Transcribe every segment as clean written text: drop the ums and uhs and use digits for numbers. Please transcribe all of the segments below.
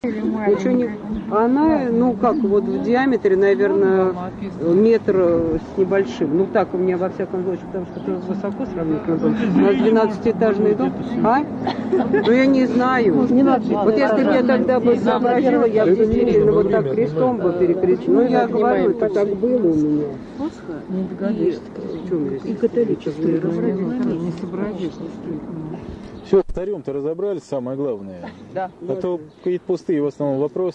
Ничего не... Она, ну как, вот в диаметре, наверное, метр с небольшим. Ну так у меня во всяком случае, потому что это высоко сравнительно было. У нас 12-этажный дом. А? Ну я не знаю. Вот если бы я тогда бы сообразила, я бы действительно вот так крестом бы перекрестила. Ну я говорю, это так было у меня. И католические не сообразить. Все, с царем-то разобрались, самое главное. Да. А то какие-то пустые в основном вопросы.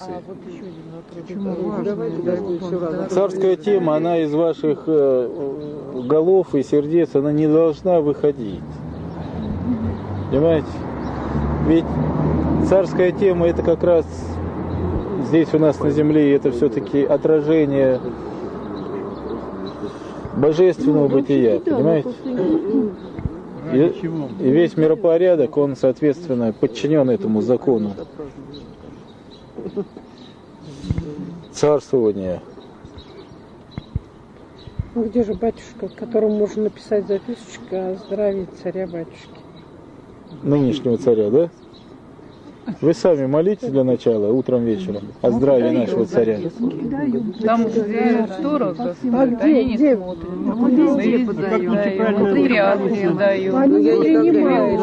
Царская тема, она из ваших голов и сердец, она не должна выходить. Понимаете? Ведь царская тема, это как раз здесь у нас на земле, это все-таки отражение божественного бытия, понимаете? И весь миропорядок, он, соответственно, подчинен этому закону царствования. Ну где же батюшка, которому можно написать записочку о здравии царя-батюшки? Нынешнего царя, да? Вы сами молитесь для начала, утром, вечером, о здравии нашего царя. Там, где сторож, Где? везде подают, патриархи дают. Они не принимают.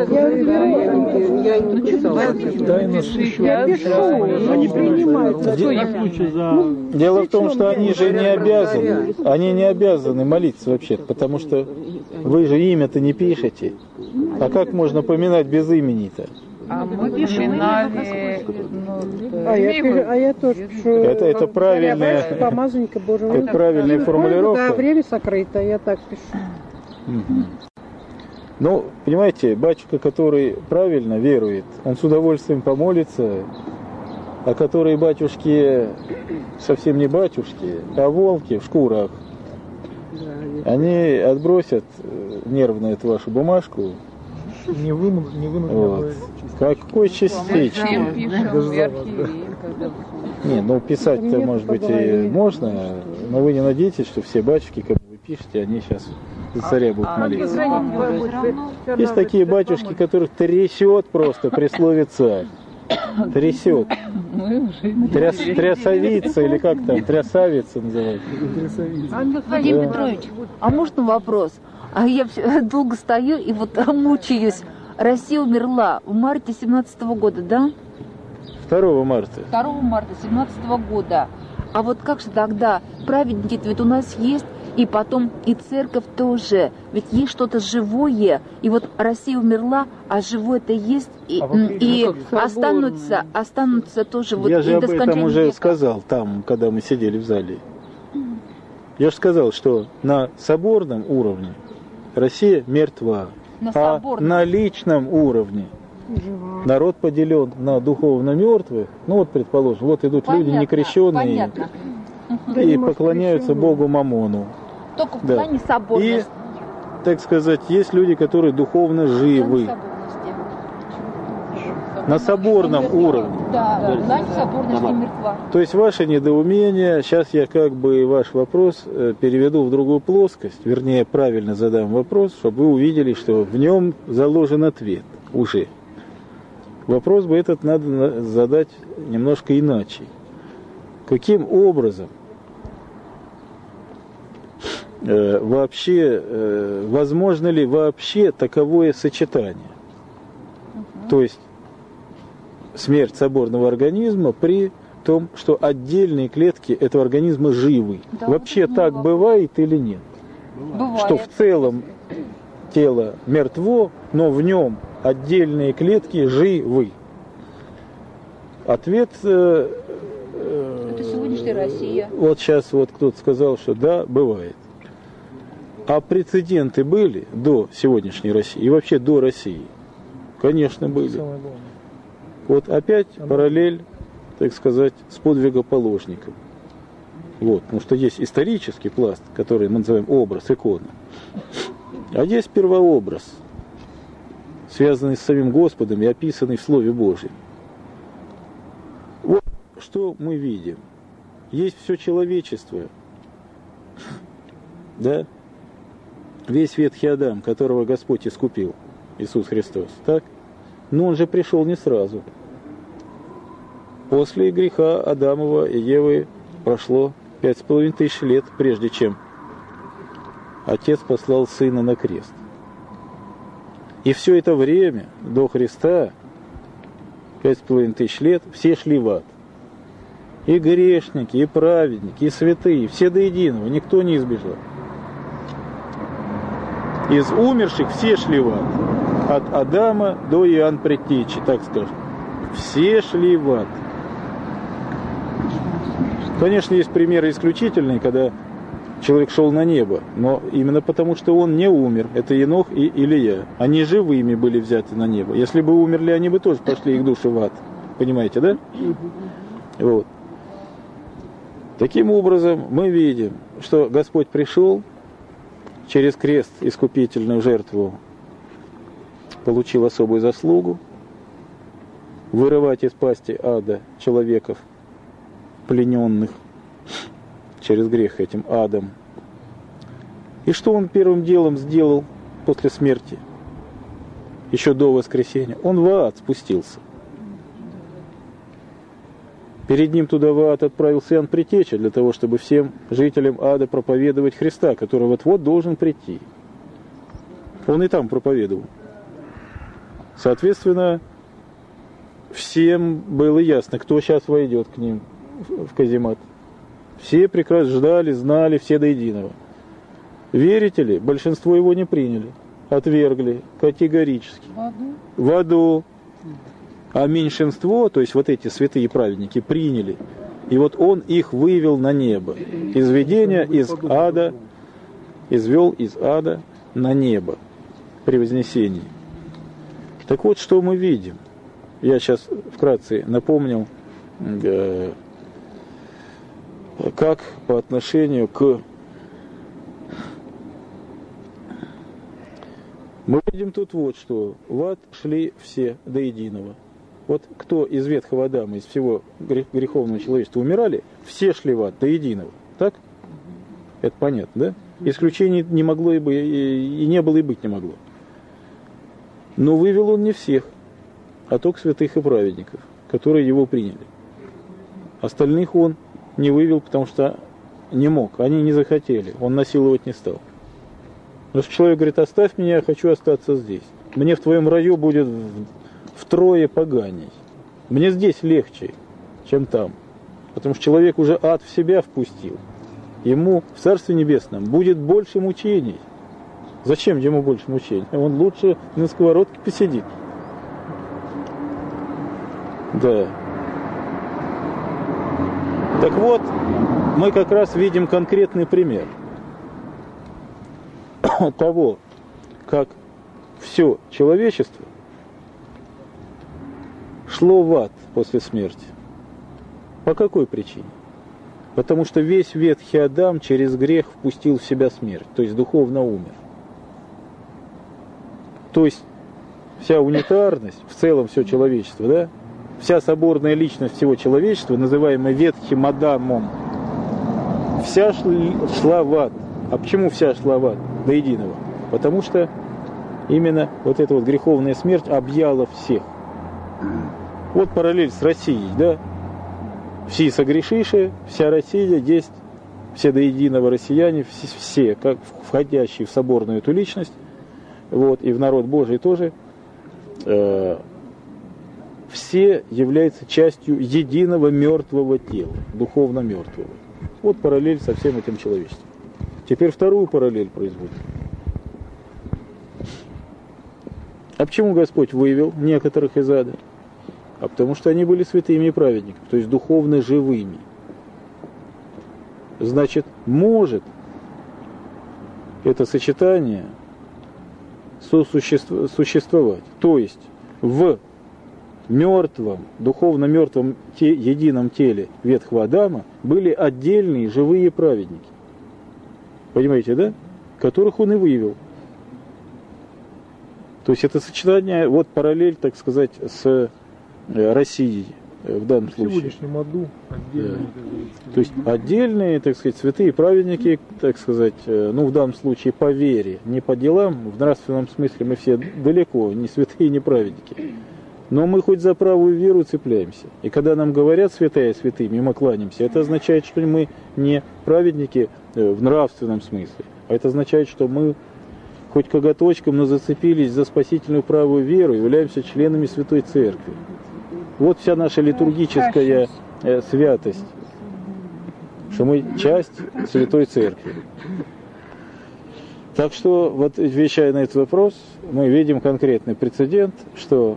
Я не писала. Я пишу, но не принимают. Дело в том, что они же не обязаны молиться вообще-то, потому что вы же имя-то не пишете. А как можно поминать без имени-то? А мы пишинали, я тоже пишу. Это правильная, Помазанника Божьего. это правильная формулировка. Да, время сокрыто, я так пишу. Ну, понимаете, батюшка, который правильно верует, он с удовольствием помолится, а которые батюшки совсем не батюшки, а волки в шкурах, они отбросят нервно эту вашу бумажку. Не вынужден. Вот. Какой частично? Не, ну писать-то, может быть, и можно, но вы не надеетесь, что все батюшки, как вы пишете, они сейчас за царя будут молиться. Есть такие батюшки, которых трясет просто при слове царь. Трясет. Трясовица или как там, трясавица называется. Владимир Петрович, а можно вопрос? А я долго стою и вот мучаюсь. Россия умерла в марте 17-го года, да? 2 марта. 2 марта 17-го года. А вот как же тогда праведники ведь у нас есть, и потом и церковь тоже. Ведь есть что-то живое, и вот Россия умерла, а живое-то есть, и останутся тоже вот. Я же об этом уже сказал там, когда мы сидели в зале. Я же сказал, что на соборном уровне Россия мертва, на личном уровне народ поделен на духовно мертвых. Ну вот, предположим, вот идут люди некрещенные и поклоняются Богу Мамону. Только в плане соборности. И, так сказать, есть люди, которые духовно живы. На соборном уровне. Да, в плане соборности мертва. То есть ваше недоумение, сейчас я как бы ваш вопрос переведу в другую плоскость, вернее, правильно задам вопрос, чтобы вы увидели, что в нем заложен ответ уже. Вопрос бы этот надо задать немножко иначе. Каким образом вообще, возможно ли вообще таковое сочетание? То есть смерть соборного организма при том, что отдельные клетки этого организма живы. Да, вообще так бывает или нет? Бывает. Что в целом тело мертво, но в нем отдельные клетки живы. Ответ... Это сегодняшняя Россия. Вот сейчас вот кто-то сказал, что да, бывает. А прецеденты были до сегодняшней России и вообще до России? Конечно, были. Вот опять параллель, так сказать, с подвигоположником. Вот, потому что есть исторический пласт, который мы называем образ, икона. А есть первообраз, связанный с самим Господом и описанный в Слове Божьем. Вот что мы видим. Есть все человечество, да? Весь ветхий Адам, которого Господь искупил, Иисус Христос, так? Но он же пришел не сразу. после греха Адамова и Евы прошло 5500 лет, прежде чем Отец послал Сына на крест. И все это время до Христа, 5500 лет, все шли в ад. И грешники, и праведники, и святые, все до единого, никто не избежал. Из умерших все шли в ад. От Адама до Иоанна Предтечи, так скажем. Все шли в ад. Конечно, есть примеры исключительные, когда человек шел на небо, но именно потому, что он не умер. Это Енох и Илия. Они живыми были взяты на небо. Если бы умерли, они бы тоже пошли их души в ад. Понимаете, да? Вот. Таким образом, мы видим, что Господь пришел, через крест искупительную жертву получил особую заслугу, вырывать из пасти ада человеков, плененных через грех этим адом. И что он первым делом сделал после смерти, еще до воскресения? Он в ад спустился. Перед ним туда в ад отправился Иоанн Предтеча для того, чтобы всем жителям ада проповедовать Христа, который вот-вот должен прийти. Он и там проповедовал. Соответственно, всем было ясно, кто сейчас войдет к ним в каземат. Все прекрасно ждали, знали, все до единого. Верите ли, большинство его не приняли, отвергли категорически. В аду. А меньшинство, то есть вот эти святые праведники, приняли. И вот он их вывел на небо. Из видения, из ада, извел из ада на небо при вознесении. Так вот, что мы видим. Я сейчас вкратце напомнил, как по отношению к... Мы видим тут вот что. В ад шли все до единого. Вот кто из ветхого Адама, из всего греховного человечества умирали, все шли в ад до единого. Так? Это понятно, да? Исключений не могло и не было, и быть не могло. Но вывел он не всех, а только святых и праведников, которые его приняли. Остальных он не вывел, потому что не мог, они не захотели, он насиловать не стал. Потому что человек говорит: оставь меня, я хочу остаться здесь. Мне в твоем раю будет втрое поганей. Мне здесь легче, чем там. Потому что человек уже ад в себя впустил. Ему в Царстве Небесном будет больше мучений. Зачем ему больше мучений? Он лучше на сковородке посидит. Да. Так вот, мы как раз видим конкретный пример того, как все человечество шло в ад после смерти. По какой причине? Потому что весь ветхий Адам через грех впустил в себя смерть, то есть духовно умер. То есть вся унитарность, в целом все человечество, да? Вся соборная личность всего человечества, называемая ветхим Адамом, вся шла в ад. А почему вся шла в ад до единого? Потому что именно вот эта вот греховная смерть объяла всех. Вот параллель с Россией, да? Все согрешившие, вся Россия есть, все до единого россияне, все, как входящие в соборную эту личность, вот, и в народ Божий тоже, все являются частью единого мертвого тела, духовно мертвого. Вот параллель со всем этим человечеством. Теперь вторую параллель производим. А почему Господь вывел некоторых из ада? А потому что они были святыми и праведниками, то есть духовно живыми. Значит, может это сочетание существовать. То есть в мертвом, духовно мертвом едином теле ветхого Адама были отдельные живые праведники. Понимаете, да? Которых он и вывел. То есть это сочетание, вот параллель, так сказать, с Россией в данном случае. В сегодняшнем аду отдельные. Да. То есть отдельные, так сказать, святые праведники, так сказать, ну в данном случае по вере, не по делам, в нравственном смысле мы все далеко, не святые, не праведники. Но мы хоть за правую веру цепляемся. И когда нам говорят святая святыми, мы кланяемся, это означает, что мы не праведники в нравственном смысле. А это означает, что мы хоть коготочком, но зацепились за спасительную правую веру, являемся членами Святой Церкви. Вот вся наша литургическая святость, что мы часть Святой Церкви. Так что, вот отвечая на этот вопрос, мы видим конкретный прецедент, что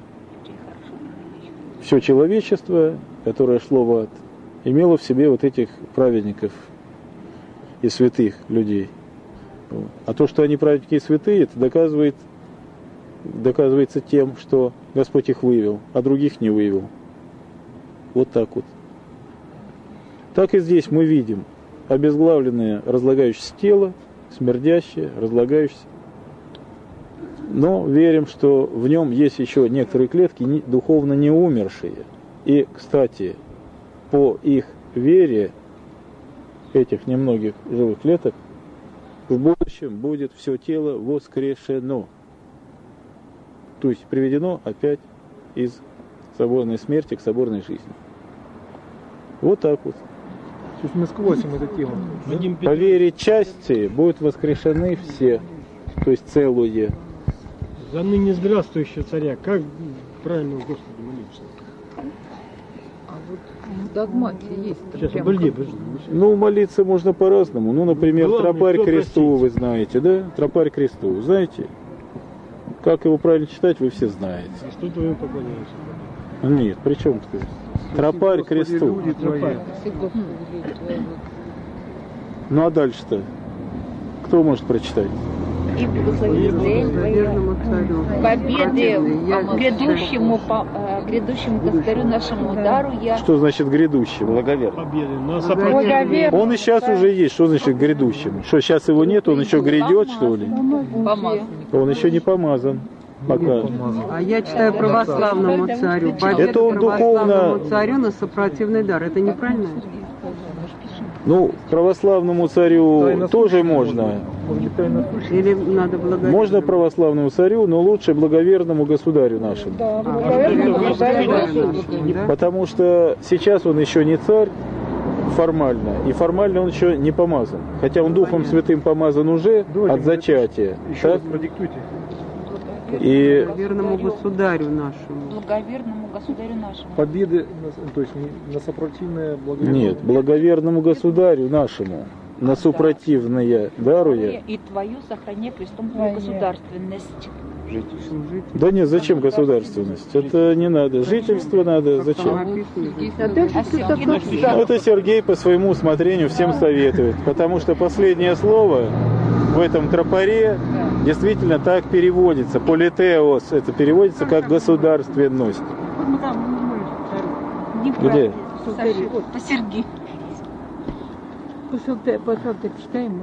все человечество, которое шло в ад, имело в себе вот этих праведников и святых людей. А то, что они праведники и святые, это доказывается тем, что Господь их вывел, а других не вывел. Вот так вот. Так и здесь мы видим обезглавленное, разлагающееся тело, смердящее, разлагающееся. Но верим, что в нем есть еще некоторые клетки, духовно не умершие. И, кстати, по их вере, этих немногих живых клеток, в будущем будет все тело воскрешено. То есть приведено опять из соборной смерти к соборной жизни. Вот так вот. То есть мы сквозим эту тему. По вере части будут воскрешены все, то есть целые. За ныне здравствующего царя, как правильно у Господа молиться? А вот в догмате есть. Сейчас, подожди. Ну, молиться можно по-разному. Ну, например, Главное, тропарь кто кресту простить. вы знаете, да? Тропарь кресту, знаете? Как его правильно читать, вы все знаете. Что твою поклоняешься? Нет, при чем тут? Тропарь кресту. Тропарь. Ну, а дальше-то? Кто может прочитать? И благословение Верному царю. победы Я грядущему государю нашему дару я. Что значит грядущий? Благовер. Победы. На Благовер. Он и сейчас уже есть. Что значит грядущим? Что, сейчас его нет, он еще грядет, что ли? Помазанник. Он еще не помазан. Пока. А я читаю православному царю. Победа Это он православному духовно- царю на сопротивный дар. Это неправильно? Ну, православному царю тоже можно. Или надо благодарить? Можно православному царю, но лучше благоверному государю нашему. Да, благоверному государю нашему. Да? Потому что сейчас он еще не царь формально, и формально он еще не помазан. Хотя он Духом Святым помазан уже от зачатия. Еще раз Так? продиктуйте. И Верному государю нашему. Благоверному государю нашему. Победы, то есть на сопротивное благоверное. нет, благоверному государю нашему, на супротивное даруя. И твою сохраняй престом твою государственность. Да нет, зачем государственность? Это не надо. Жительство надо. Зачем? Ну, это Сергей по своему усмотрению всем советует. Потому что последнее слово в этом тропаре действительно так переводится. Политеос, это переводится как государственность. Где? По Сергею. Пожалуйста, читаем.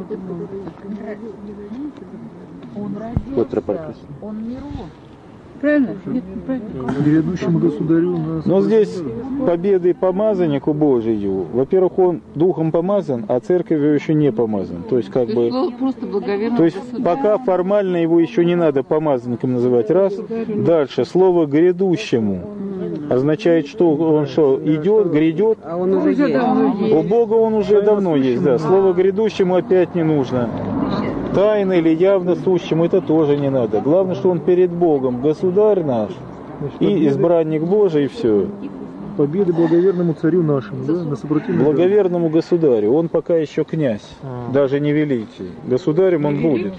Он Вот тропарь. родился. Он Мирон. Правильно? Нет, неправильно. Грядущему государю на Но здесь победы помазаннику Божию. Во-первых, он духом помазан, а церковью еще не помазан. То есть как бы... Просто благоверный. То есть пока формально его еще не надо помазанником называть, раз. Дальше, слово «грядущему» означает, что он что, идет, грядет. А он уже есть. У Бога он уже давно есть, да. Слово «грядущему» опять не нужно. Тайно или явно сущему это тоже не надо. Главное, что он перед Богом государь наш и избранник Божий, и все. победы благоверному царю нашему, да, на сопротивное. Благоверному государю. Он пока еще князь, даже не великий. Государем он будет.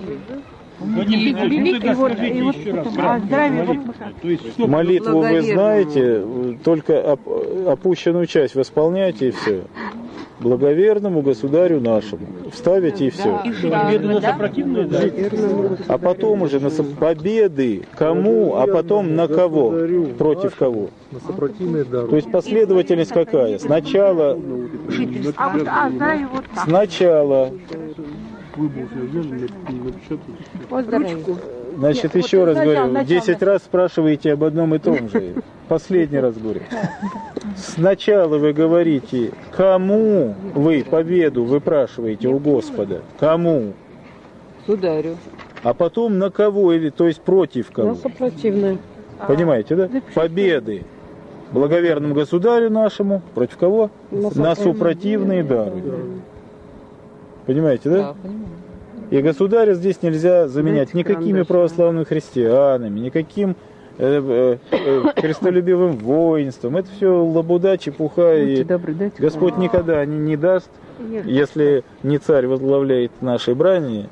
Молитву вы знаете, только опущенную часть восполняйте, и все. Благоверному государю нашему. Вставите, и все. Победы на сопротивное, да? А потом уже победы кому, а потом на кого, против кого. На сопротивное дару. То есть последовательность какая? Сначала значит, еще раз говорю, 10 раз спрашиваете об одном и том же. Последний раз говорю. Сначала вы говорите, кому вы победу выпрашиваете у Господа. Кому? Сударю. А потом на кого, или, то есть против кого. На сопротивное. Понимаете, да? Победы благоверному государю нашему, против кого? На супротивные дары. Понимаете, да? Да, понимаю. И государя здесь нельзя заменять никакими православными христианами, никаким христолюбивым воинством. Это все лабуда, чепуха. И Господь никогда не даст, если не царь возглавляет наши брани,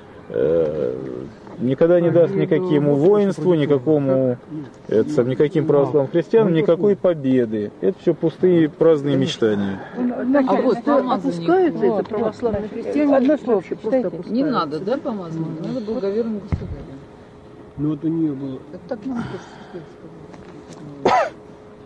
никогда не даст никакому воинству, никаким православным христианам никакой победы. Это все пустые праздные мечтания. А вот опускаются это православные христиане. Одно слово просто не надо, да, помазанник? Надо благоверному государю. Ну вот у нее было. Это так нам сказать.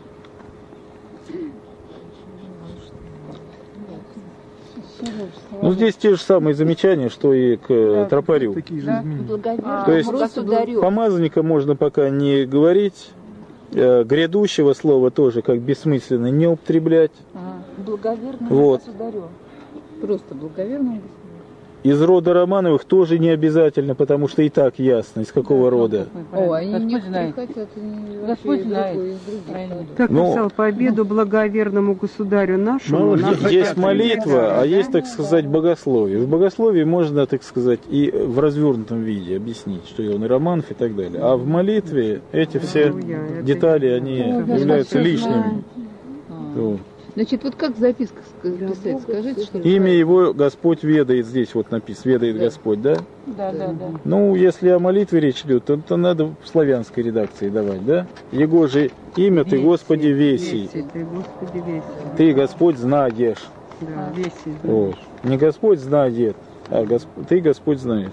Ну, здесь те же самые замечания, что и к тропарю. То есть помазанника можно пока не говорить, грядущего слова тоже как бессмысленно не употреблять. Благоверному государю. Просто благоверному государю. Из рода Романовых тоже не обязательно, потому что и так ясно, из какого рода. О, они не хотят. Господь знает. Как написал, победу благоверному государю нашему. Есть молитва, а есть, так сказать, богословие. В богословии можно, так сказать, и в развернутом виде объяснить, что он и Романов и так далее. А в молитве эти все детали, они являются лишними. Значит, вот как записка писать, скажите, что ли? Имя его Господь ведает, здесь вот написано, ведает Господь, да? Да. Ну, если о молитве речь идет, то надо в славянской редакции давать, да? Его же имя ты, Господи, веси. Ты, Господь, знаешь. Да, веси. Вот. Не Господь знает, а ты, Господь, знаешь.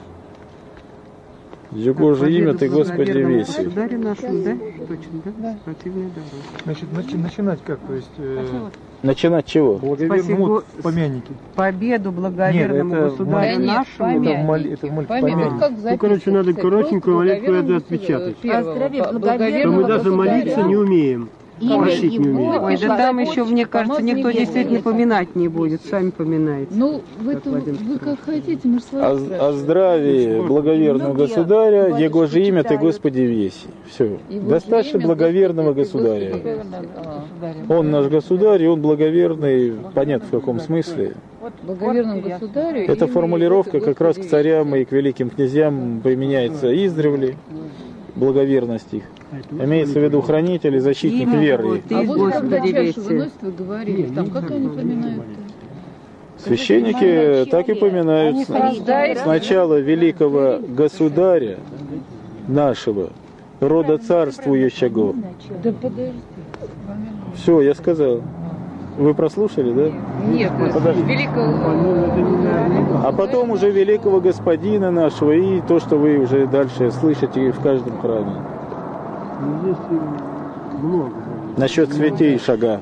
Его же имя ты, Господи, веси. Государю нашему, да? Точно, да? Противные дары. Значит, начинать как? То есть... Начинать чего? Благоверному помяники. Победу благоверному государю нашему. Это помяники. Ну, короче, надо коротенькую молитву это отпечатать. То мы даже молиться не умеем. Просить не умеем. Ой, да там еще, мне кажется, никто действительно поминать не будет. Сами поминаете. Ну, вы как хотите, мы же с вами О здравии благоверного государя, его же имя ты, Господи, веси. Все. Достаточно благоверного государя. Он наш государь, и он благоверный, понятно в каком смысле. благоверному государю. Эта формулировка как раз к царям и к великим князьям применяется издревле. Благоверность их. Имеется в виду хранитель и защитник веры. А вот когда чашу выносят, вы говорили, там как они поминают? Священники так и поминают. Сначала великого государя нашего, рода царствующего. Да подожди. Все, я сказал. Вы прослушали, да? Нет, великого... А потом уже великого господина нашего и то, что вы уже дальше слышите в каждом храме. Здесь много. Насчет святей шага.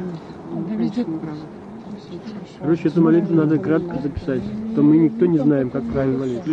Короче, эту молитву надо кратко записать, то мы никто не знаем, как правильно молиться.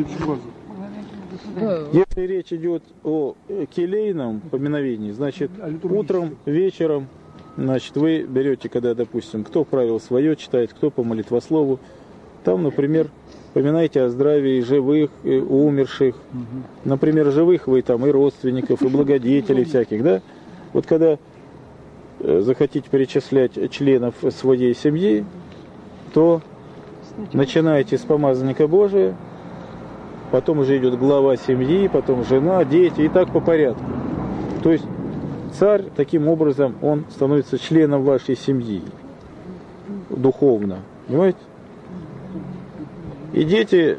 Если речь идет о келейном поминовении, значит, утром, вечером, значит, вы берете, когда, допустим, кто правило свое читает, кто по молитвослову, там, например, поминайте о здравии живых, и умерших. Например, живых вы там и родственников, и благодетелей всяких, да? Вот когда захотите перечислять членов своей семьи, то начинаете с помазанника Божия, потом уже идет глава семьи, потом жена, дети, и так по порядку. То есть царь, таким образом, он становится членом вашей семьи, духовно, понимаете? И дети,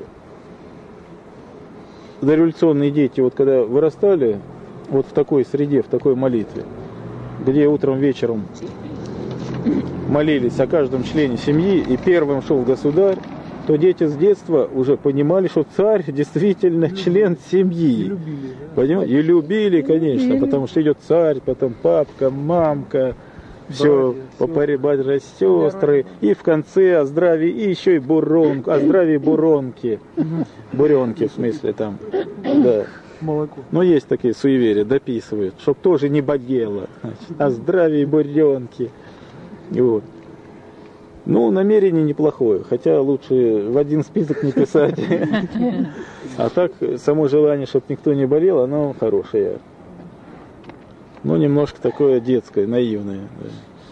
дореволюционные дети, вот когда вырастали, вот в такой среде, в такой молитве, где утром, вечером молились о каждом члене семьи, и первым шел государь, то дети с детства уже понимали, что царь действительно член семьи. Понимаете? И любили, конечно, потому что идет царь, потом папка, мамка, все, братья, сестры, и в конце о здравии, и еще и буронку, о здравии буронки. Буренки, в смысле, там, да. Молоко. Но есть такие суеверия, дописывают, чтоб тоже не богело, о здравии буренки. Вот. Ну, намерение неплохое, хотя лучше в один список не писать. А так, само желание, чтобы никто не болел, оно хорошее. Ну, немножко такое детское, наивное. Да.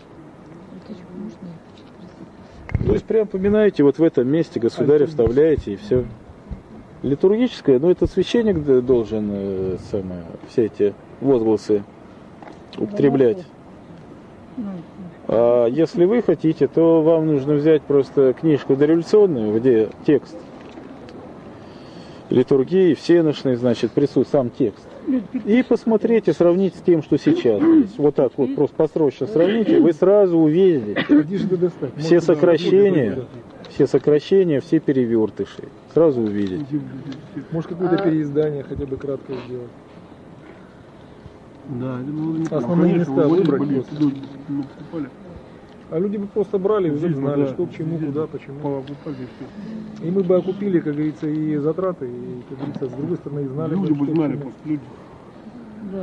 То есть прям поминаете вот в этом месте государя, вставляете и все. Литургическое, ну это священник должен все эти возгласы употреблять. А если вы хотите, то вам нужно взять просто книжку дореволюционную, где текст литургии, всенощный, значит, присутствует сам текст. И посмотрите, сравните с тем, что сейчас есть. Вот так вот, просто посрочно сравните, вы сразу увидите все сокращения, все перевертыши. Сразу увидите. Может, какое-то переиздание хотя бы краткое сделать. Да, основные места выбрать. А люди бы просто брали, уже знали, что к чему, куда, почему. И мы бы окупили, как говорится, и затраты, и, как говорится, с другой стороны, и знали. Люди бы знали, просто люди. Да.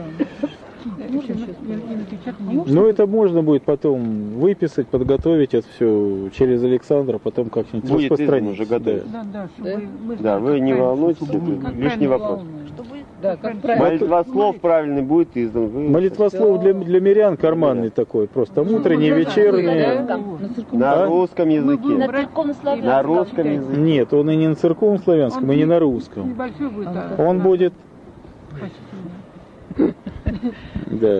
Ну, это можно будет потом выписать, подготовить это все через Александра, потом как-нибудь распространить. Уже готовить. Да, вы не волнуйтесь, лишний вопрос. Да, как правильно. Молитвослов правильный будет издан. Молитвослов для мирян карманный такой, просто там утренний, вечерний. На русском языке. На русском языке. Нет, он и не на церковном славянском, и не на русском. Он будет... Да.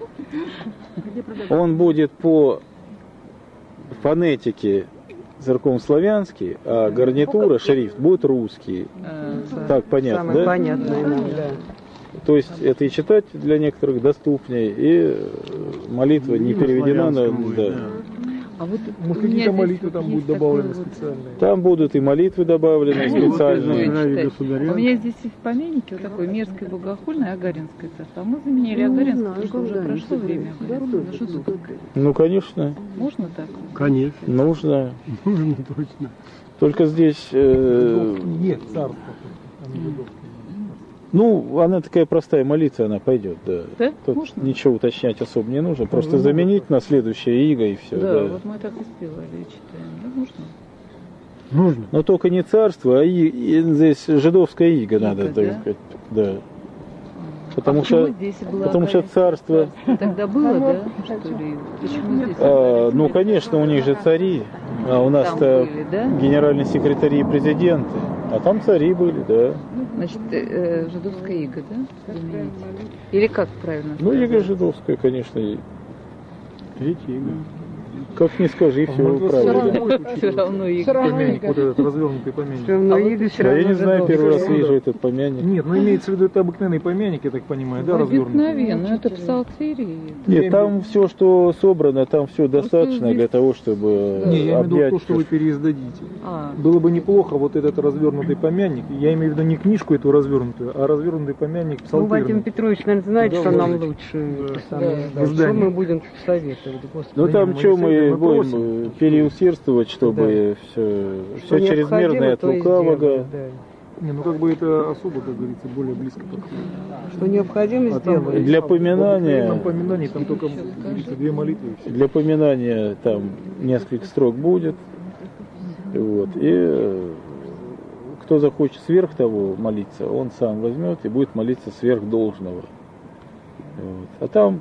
Он будет по фонетике церковнославянский, а гарнитура, шрифт будет русский. Так понятно, Самое да? понятное нам, да. То есть это и читать для некоторых доступнее, и молитва не переведена на... Да. А вот может, какие-то молитвы там будут добавлены специальные? Там будут и молитвы добавлены специальные. У меня здесь в помяннике вот такой мерзкое богохульное Агаринское царство. А мы заменили Агаринское, потому что уже прошло время Агаринского. Ну, конечно. Можно так? Конечно. Нужно. Нужно точно. Только здесь... Нет, царство. Ну, она такая простая молитва, она пойдет, да. Да? Тут Можно? ничего уточнять особо не нужно, просто заменить на следующее иго и все. Да, вот мы так и сделали, читаем. Да, можно? Нужно. Но только не царство, а здесь жидовская иго надо, да? так сказать. Да. Потому почему что, здесь было потому что царство... Тогда было, да? Что ли? Почему здесь? Ну, конечно, у них же цари, а у нас-то были, да? генеральные секретари и президенты, а там цари были, да. Значит, жидовская иго, да? Заменить? Или как правильно? Ну, иго жидовская, конечно. Видите, иго. Как не скажи, все правильно. Все равно иго. Помянник, вот этот развернутый помянник. Все равно иго, все Да, равно я не знаю, жидовское. первый раз вижу этот помянник. Нет, ну имеется в виду, это обыкновенный помянник, я так понимаю, да, развернутый? Обыкновенно, это псалтири. Нет, там все, что собрано, там все достаточно для того, чтобы Не, я имею в виду объять. то, что вы переиздадите. А. Было бы неплохо вот этот развернутый помянник, я имею в виду не книжку эту развернутую, а развернутый помянник Ну, Вадим псалтирный. Петрович, наверное, знает, Да, что нам Владимир. лучше. да. Что мы будем советовать? Господи. Ну там мы что не мы советуем, мы будем переусердствовать, чтобы все Что чрезмерное от необходимо, то и лукавого. сделаем, да. Не, ну как бы это особо, как говорится, более близко подходит. Что необходимо, А там сделаем. Для в обыкновенном поминания, поминании там только, как говорится, 2 молитвы и все. для поминания там несколько строк будет. Вот. И кто захочет сверх того молиться, он сам возьмет и будет молиться сверх должного. Вот. А там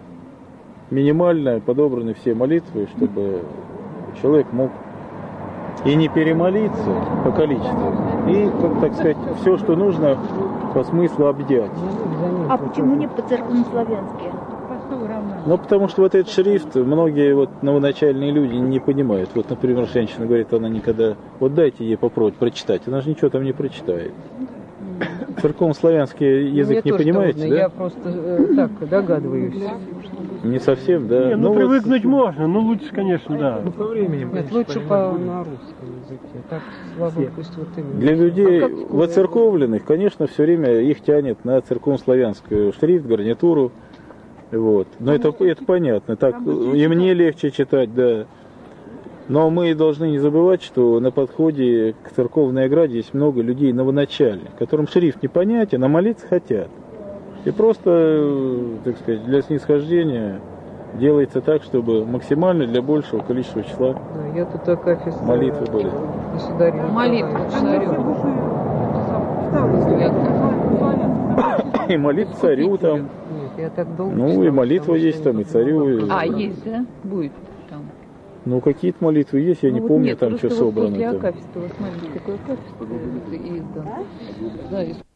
минимально подобраны все молитвы, чтобы человек мог и не перемолиться по количеству, и, как так сказать, все, что нужно по смыслу объять. А почему не по-церковнославянски? Ну, потому что вот этот шрифт многие вот новоначальные люди не понимают. Вот, например, женщина говорит, она никогда... Вот дайте ей попробовать прочитать. Она же ничего там не прочитает. Церковнославянский язык не Мне тоже понимаете, трудно, да? Я просто так догадываюсь. Не совсем, да. Не, ну вот привыкнуть можно, но лучше, конечно, да. Ну, со временем, Нет, конечно, лучше понимаете. на русском языке. Так, слава пусть вот именно. для людей А как воцерковленных, конечно, все время их тянет на церковнославянскую шрифт, гарнитуру. Вот. Но это понятно. Так и мне легче читать, да. Но мы должны не забывать, что на подходе к церковной ограде есть много людей новоначальных, которым шрифт непонятен, а молиться хотят. И просто, так сказать, для снисхождения делается так, чтобы максимально для большего количества числа Да, я тут акафист молитвы были. государя. Молитву царю. И молиться царю там. Я так долго Ну, читала, и молитва потому что есть там, и царю. А, есть, да? Будет там. Ну, какие-то молитвы есть, я не вот помню нет, там, что просто вот собрано. После там. Акафиста, вот смотрите, такое Акафист издан. Да,